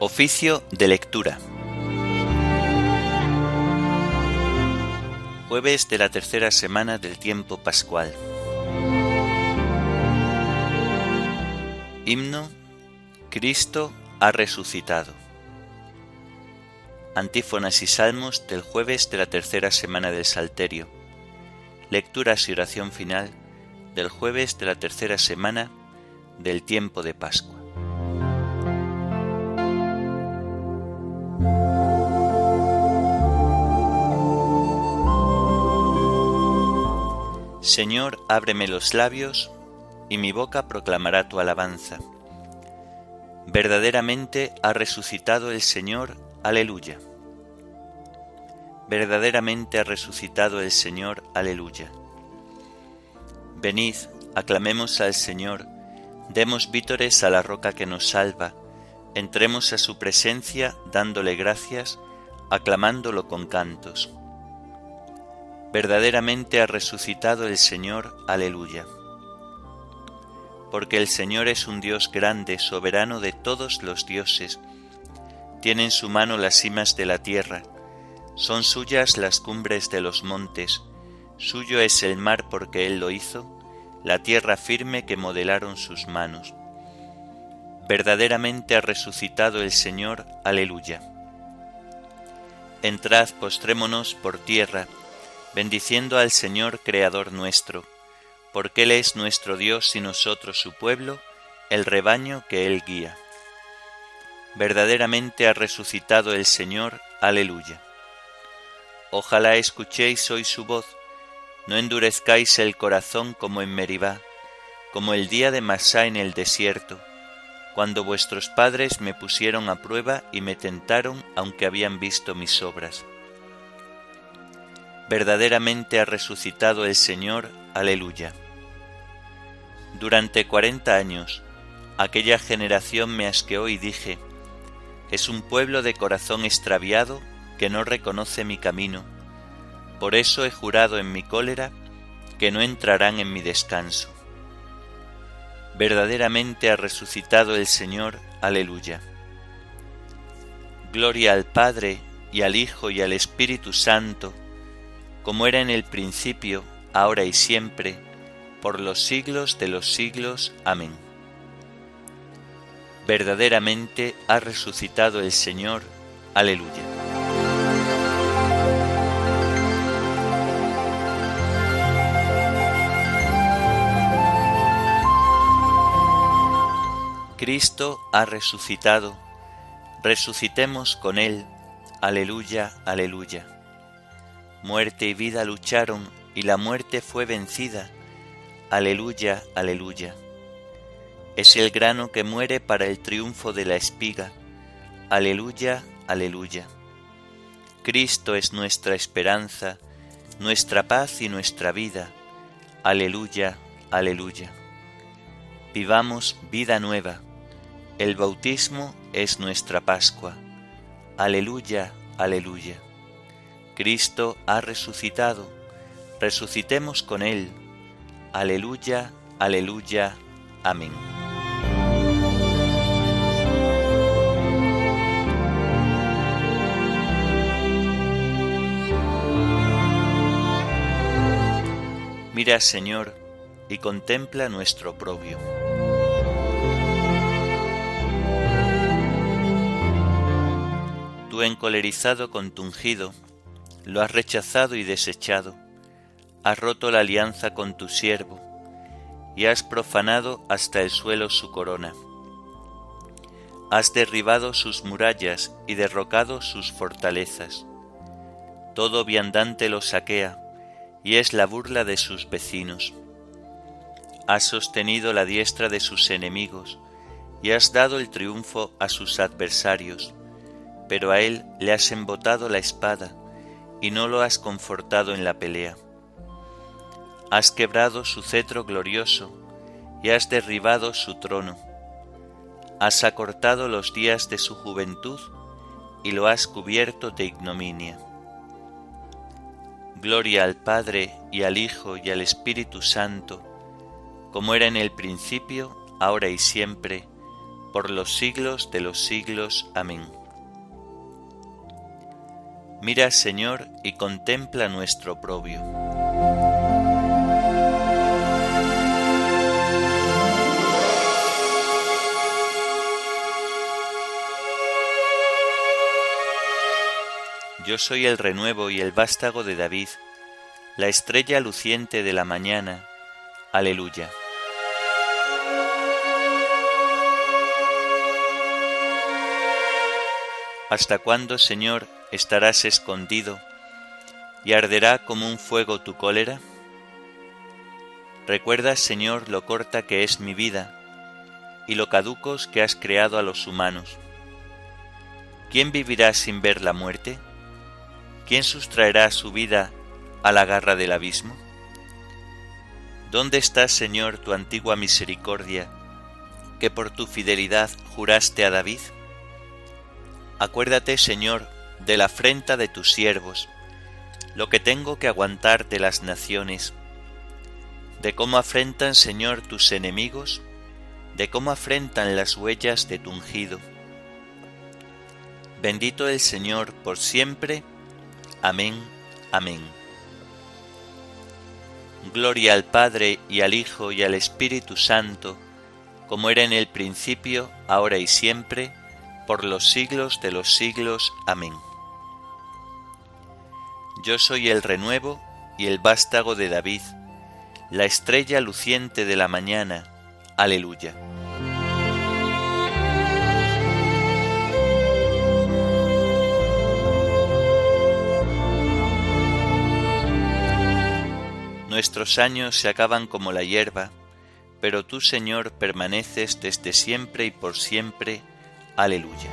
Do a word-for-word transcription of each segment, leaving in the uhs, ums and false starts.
Oficio de lectura. Jueves de la tercera semana del tiempo pascual. Himno: Cristo ha resucitado. Antífonas y salmos del jueves de la tercera semana del Salterio. Lecturas y oración final del jueves de la tercera semana del tiempo de Pascua. Señor, ábreme los labios, y mi boca proclamará tu alabanza. Verdaderamente ha resucitado el Señor, aleluya. Verdaderamente ha resucitado el Señor, aleluya. Venid, aclamemos al Señor, demos vítores a la roca que nos salva, entremos a su presencia dándole gracias, aclamándolo con cantos. Verdaderamente ha resucitado el Señor, aleluya. Porque el Señor es un Dios grande, soberano de todos los dioses. Tiene en su mano las cimas de la tierra, son suyas las cumbres de los montes, suyo es el mar porque Él lo hizo, la tierra firme que modelaron sus manos. Verdaderamente ha resucitado el Señor, aleluya. Entrad, postrémonos por tierra, bendiciendo al Señor Creador nuestro, porque Él es nuestro Dios y nosotros su pueblo, el rebaño que Él guía. Verdaderamente ha resucitado el Señor, aleluya. Ojalá escuchéis hoy su voz, no endurezcáis el corazón como en Meribá, como el día de Masá en el desierto, cuando vuestros padres me pusieron a prueba y me tentaron aunque habían visto mis obras. Verdaderamente ha resucitado el Señor, aleluya. Durante cuarenta años, aquella generación me asqueó y dije, es un pueblo de corazón extraviado que no reconoce mi camino. Por eso he jurado en mi cólera que no entrarán en mi descanso. Verdaderamente ha resucitado el Señor, aleluya. Gloria al Padre, y al Hijo, y al Espíritu Santo, como era en el principio, ahora y siempre, por los siglos de los siglos. Amén. Verdaderamente ha resucitado el Señor. Aleluya. Cristo ha resucitado. Resucitemos con Él. Aleluya, aleluya. Muerte y vida lucharon, y la muerte fue vencida. Aleluya, aleluya. Es el grano que muere para el triunfo de la espiga. Aleluya, aleluya. Cristo es nuestra esperanza, nuestra paz y nuestra vida. Aleluya, aleluya. Vivamos vida nueva. El bautismo es nuestra Pascua. Aleluya, aleluya. Cristo ha resucitado, resucitemos con Él. Aleluya, aleluya, amén. Mira, Señor, y contempla nuestro oprobio. Tú, encolerizado con tu ungido, lo has rechazado y desechado, has roto la alianza con tu siervo, y has profanado hasta el suelo su corona. Has derribado sus murallas y derrocado sus fortalezas. Todo viandante lo saquea, y es la burla de sus vecinos. Has sostenido la diestra de sus enemigos, y has dado el triunfo a sus adversarios, pero a él le has embotado la espada, y no lo has confortado en la pelea. Has quebrado su cetro glorioso, y has derribado su trono. Has acortado los días de su juventud, y lo has cubierto de ignominia. Gloria al Padre, y al Hijo, y al Espíritu Santo, como era en el principio, ahora y siempre, por los siglos de los siglos. Amén. Mira, Señor, y contempla nuestro oprobio. Yo soy el renuevo y el vástago de David, la estrella luciente de la mañana. Aleluya. ¿Hasta cuándo, Señor, estarás escondido y arderá como un fuego tu cólera? Recuerda, Señor, lo corta que es mi vida y lo caducos que has creado a los humanos. ¿Quién vivirá sin ver la muerte? ¿Quién sustraerá su vida a la garra del abismo? ¿Dónde está, Señor, tu antigua misericordia, que por tu fidelidad juraste a David? Acuérdate, Señor, de la afrenta de tus siervos, lo que tengo que aguantar de las naciones, de cómo afrentan, Señor, tus enemigos, de cómo afrentan las huellas de tu ungido. Bendito el Señor por siempre. Amén, amén. Gloria al Padre, y al Hijo, y al Espíritu Santo, como era en el principio, ahora y siempre, por los siglos de los siglos. Amén. Yo soy el renuevo y el vástago de David, la estrella luciente de la mañana. Aleluya. Nuestros años se acaban como la hierba, pero tú, Señor, permaneces desde siempre y por siempre. Aleluya.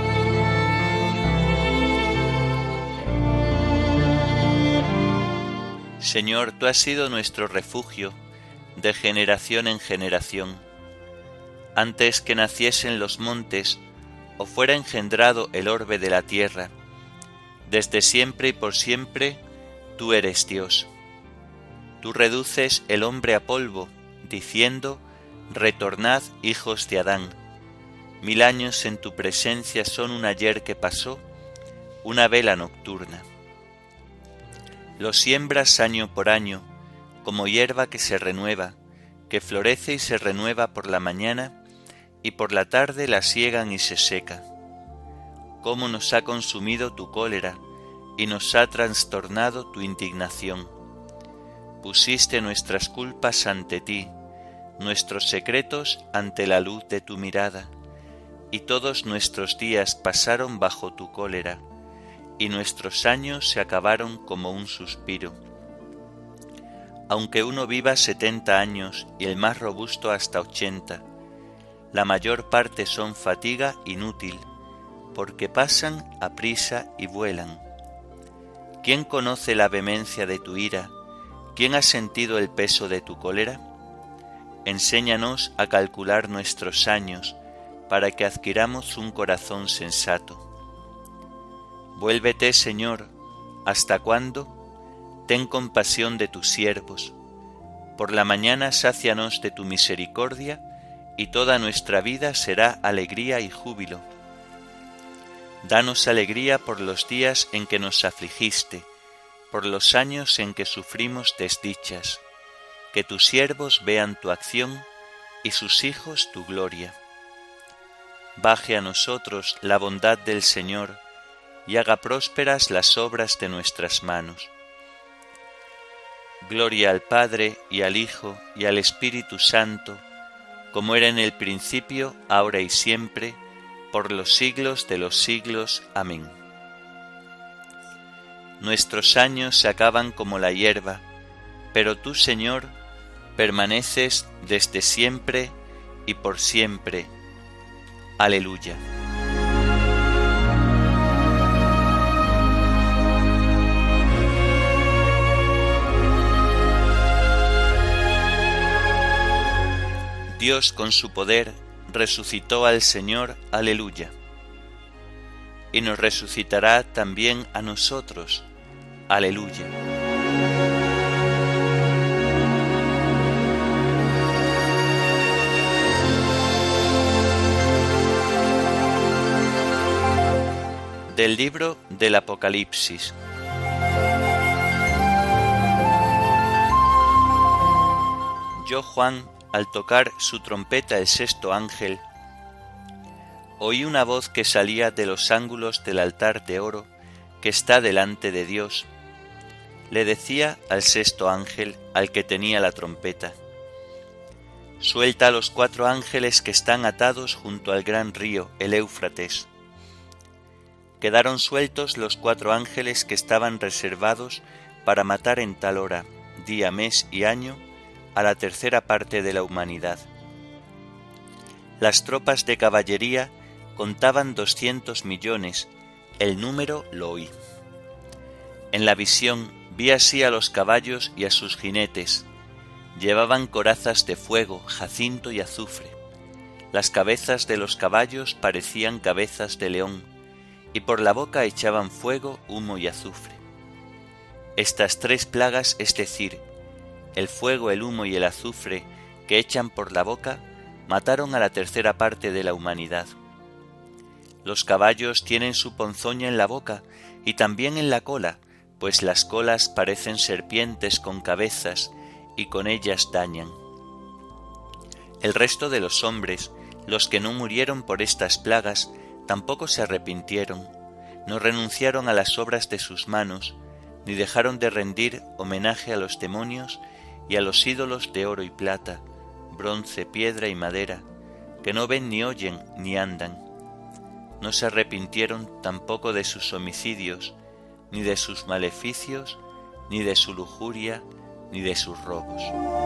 Señor, tú has sido nuestro refugio de generación en generación. Antes que naciesen los montes o fuera engendrado el orbe de la tierra, desde siempre y por siempre tú eres Dios. Tú reduces el hombre a polvo, diciendo: retornad, hijos de Adán. Mil años en tu presencia son un ayer que pasó, una vela nocturna. Lo siembras año por año, como hierba que se renueva, que florece y se renueva por la mañana, y por la tarde la siegan y se seca. Cómo nos ha consumido tu cólera, y nos ha trastornado tu indignación. Pusiste nuestras culpas ante ti, nuestros secretos ante la luz de tu mirada, y todos nuestros días pasaron bajo tu cólera, y nuestros años se acabaron como un suspiro. Aunque uno viva setenta años y el más robusto hasta ochenta, la mayor parte son fatiga inútil, porque pasan aprisa y vuelan. ¿Quién conoce la vehemencia de tu ira? ¿Quién ha sentido el peso de tu cólera? Enséñanos a calcular nuestros años, para que adquiramos un corazón sensato. Vuélvete, Señor, ¿hasta cuándo? Ten compasión de tus siervos. Por la mañana sácianos de tu misericordia, y toda nuestra vida será alegría y júbilo. Danos alegría por los días en que nos afligiste, por los años en que sufrimos desdichas, que tus siervos vean tu acción y sus hijos tu gloria. Baje a nosotros la bondad del Señor y haga prósperas las obras de nuestras manos. Gloria al Padre, y al Hijo, y al Espíritu Santo, como era en el principio, ahora y siempre, por los siglos de los siglos. Amén. Nuestros años se acaban como la hierba, pero tú, Señor, permaneces desde siempre y por siempre. Aleluya. Dios con su poder resucitó al Señor. Aleluya. Y nos resucitará también a nosotros. Aleluya. Del libro del Apocalipsis. Yo, Juan, al tocar su trompeta el sexto ángel, oí una voz que salía de los ángulos del altar de oro que está delante de Dios. Le decía al sexto ángel, al que tenía la trompeta: suelta a los cuatro ángeles que están atados junto al gran río, el Éufrates. Quedaron sueltos los cuatro ángeles que estaban reservados para matar en tal hora, día, mes y año a la tercera parte de la humanidad. Las tropas de caballería contaban doscientos millones, el número lo oí. En la visión vi así a los caballos y a sus jinetes. Llevaban corazas de fuego, jacinto y azufre. Las cabezas de los caballos parecían cabezas de león, y por la boca echaban fuego, humo y azufre. Estas tres plagas, es decir, el fuego, el humo y el azufre que echan por la boca, mataron a la tercera parte de la humanidad. Los caballos tienen su ponzoña en la boca y también en la cola, pues las colas parecen serpientes con cabezas y con ellas dañan. El resto de los hombres, los que no murieron por estas plagas, tampoco se arrepintieron, no renunciaron a las obras de sus manos, ni dejaron de rendir homenaje a los demonios y a los ídolos de oro y plata, bronce, piedra y madera, que no ven ni oyen ni andan. No se arrepintieron tampoco de sus homicidios, ni de sus maleficios, ni de su lujuria, ni de sus robos.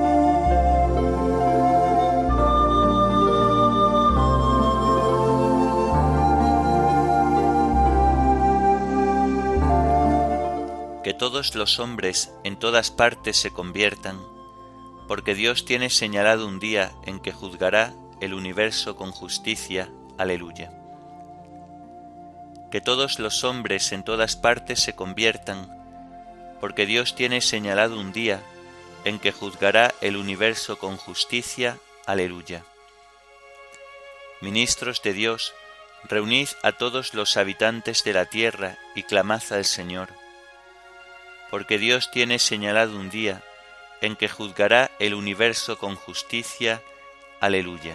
Que todos los hombres en todas partes se conviertan, porque Dios tiene señalado un día en que juzgará el universo con justicia. Aleluya. Que todos los hombres en todas partes se conviertan, porque Dios tiene señalado un día en que juzgará el universo con justicia. Aleluya. Ministros de Dios, reunid a todos los habitantes de la tierra y clamad al Señor, porque Dios tiene señalado un día en que juzgará el universo con justicia. Aleluya.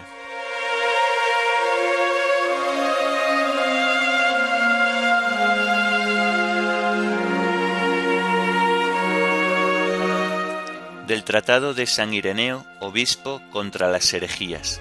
Del Tratado de San Ireneo, obispo, contra las herejías.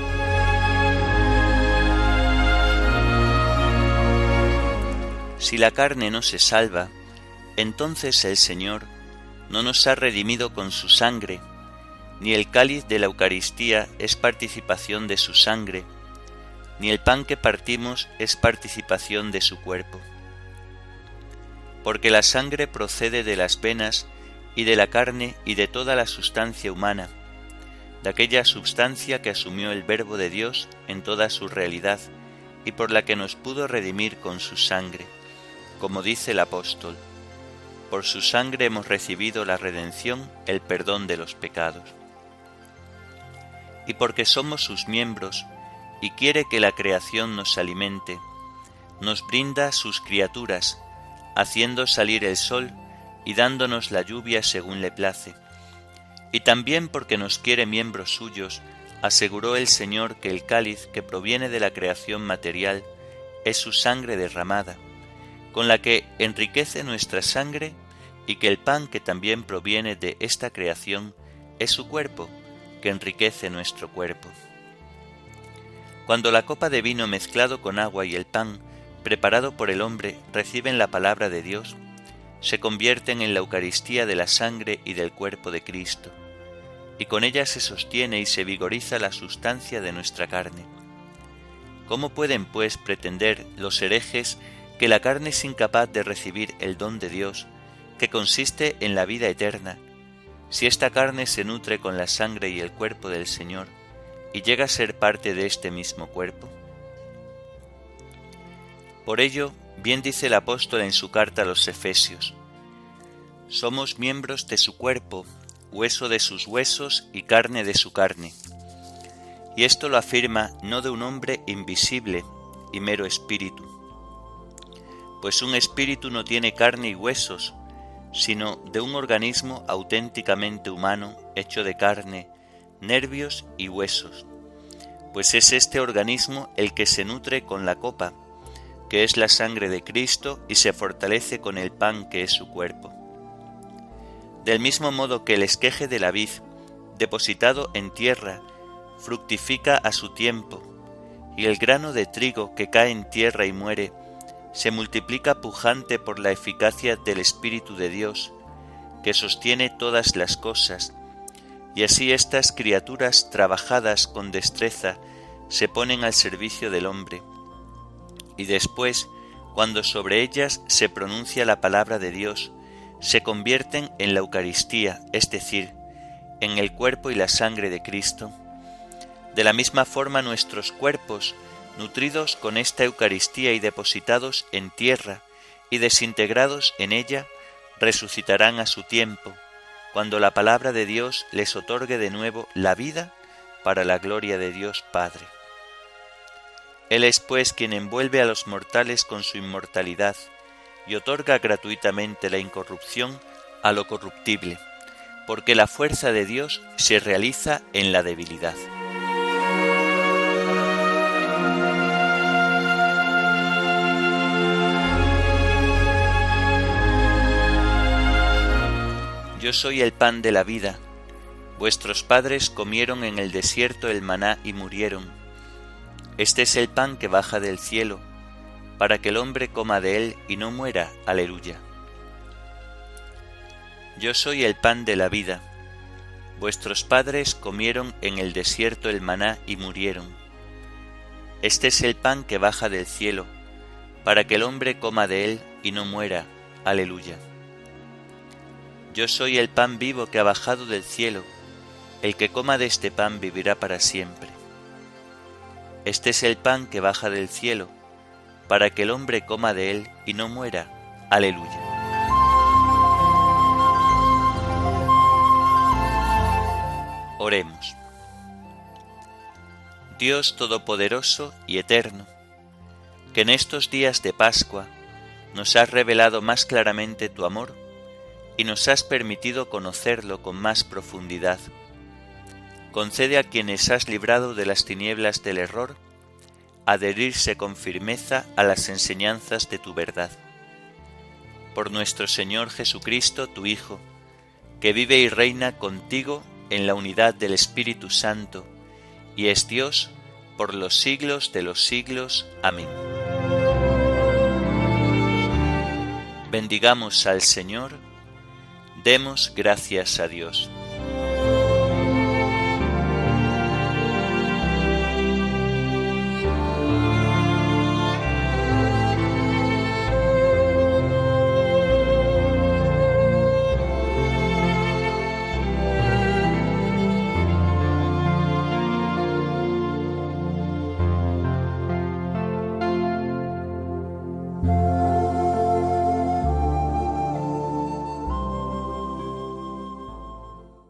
Si la carne no se salva, entonces el Señor no nos ha redimido con su sangre, ni el cáliz de la Eucaristía es participación de su sangre, ni el pan que partimos es participación de su cuerpo. Porque la sangre procede de las venas y de la carne y de toda la sustancia humana, de aquella sustancia que asumió el Verbo de Dios en toda su realidad y por la que nos pudo redimir con su sangre, como dice el apóstol: por su sangre hemos recibido la redención, el perdón de los pecados. Y porque somos sus miembros, y quiere que la creación nos alimente, nos brinda sus criaturas, haciendo salir el sol y dándonos la lluvia según le place. Y también porque nos quiere miembros suyos, aseguró el Señor que el cáliz que proviene de la creación material es su sangre derramada, con la que enriquece nuestra sangre, y que el pan que también proviene de esta creación es su cuerpo, que enriquece nuestro cuerpo. Cuando la copa de vino mezclado con agua y el pan, preparado por el hombre, reciben la palabra de Dios, se convierten en la Eucaristía de la sangre y del cuerpo de Cristo, y con ella se sostiene y se vigoriza la sustancia de nuestra carne. ¿Cómo pueden, pues, pretender los herejes que la carne es incapaz de recibir el don de Dios, que consiste en la vida eterna, si esta carne se nutre con la sangre y el cuerpo del Señor, y llega a ser parte de este mismo cuerpo? Por ello, bien dice el apóstol en su carta a los Efesios: somos miembros de su cuerpo, hueso de sus huesos y carne de su carne. Y esto lo afirma no de un hombre invisible y mero espíritu, pues un espíritu no tiene carne y huesos, sino de un organismo auténticamente humano, hecho de carne, nervios y huesos, pues es este organismo el que se nutre con la copa, que es la sangre de Cristo, y se fortalece con el pan que es su cuerpo. Del mismo modo que el esqueje de la vid, depositado en tierra, fructifica a su tiempo, y el grano de trigo que cae en tierra y muere, se multiplica pujante por la eficacia del Espíritu de Dios, que sostiene todas las cosas, y así estas criaturas trabajadas con destreza se ponen al servicio del hombre, y después, cuando sobre ellas se pronuncia la palabra de Dios, se convierten en la Eucaristía, es decir, en el cuerpo y la sangre de Cristo. De la misma forma nuestros cuerpos, nutridos con esta Eucaristía y depositados en tierra y desintegrados en ella, resucitarán a su tiempo, cuando la palabra de Dios les otorgue de nuevo la vida para la gloria de Dios Padre. Él es pues quien envuelve a los mortales con su inmortalidad y otorga gratuitamente la incorrupción a lo corruptible, porque la fuerza de Dios se realiza en la debilidad. Yo soy el pan de la vida. Vuestros padres comieron en el desierto el maná y murieron. Este es el pan que baja del cielo, para que el hombre coma de él y no muera. Aleluya. Yo soy el pan de la vida. Vuestros padres comieron en el desierto el maná y murieron. Este es el pan que baja del cielo, para que el hombre coma de él y no muera. Aleluya. Yo soy el pan vivo que ha bajado del cielo. El que coma de este pan vivirá para siempre. Este es el pan que baja del cielo, para que el hombre coma de él y no muera. Aleluya. Oremos. Dios Todopoderoso y Eterno, que en estos días de Pascua nos has revelado más claramente tu amor y nos has permitido conocerlo con más profundidad. Concede a quienes has librado de las tinieblas del error adherirse con firmeza a las enseñanzas de tu verdad. Por nuestro Señor Jesucristo, tu Hijo, que vive y reina contigo en la unidad del Espíritu Santo, y es Dios por los siglos de los siglos. Amén. Bendigamos al Señor, demos gracias a Dios. Thank you.